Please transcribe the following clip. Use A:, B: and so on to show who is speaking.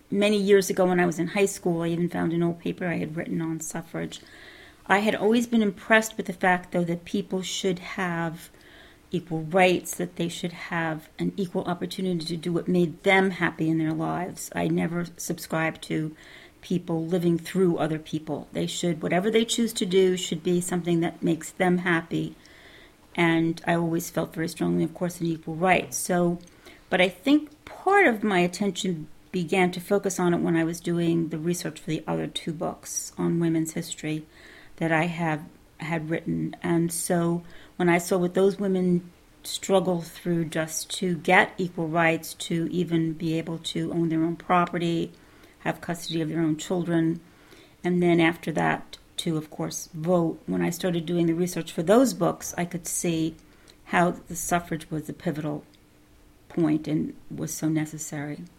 A: many years ago when I was in high school, I even found an old paper I had written on suffrage. I had always been impressed with the fact, though, that people should have equal rights, that they should have an equal opportunity to do what made them happy in their lives. I never subscribed to people living through other people. They should, whatever they choose to do, should be something that makes them happy. And I always felt very strongly, of course, in equal rights. So, but I think part of my attention began to focus on it when I was doing the research for the other two books on women's history that I had written. And so when I saw what those women struggle through just to get equal rights, to even be able to own their own property, have custody of their own children, and then after that to, of course, vote. When I started doing the research for those books, I could see how the suffrage was a pivotal point and was so necessary.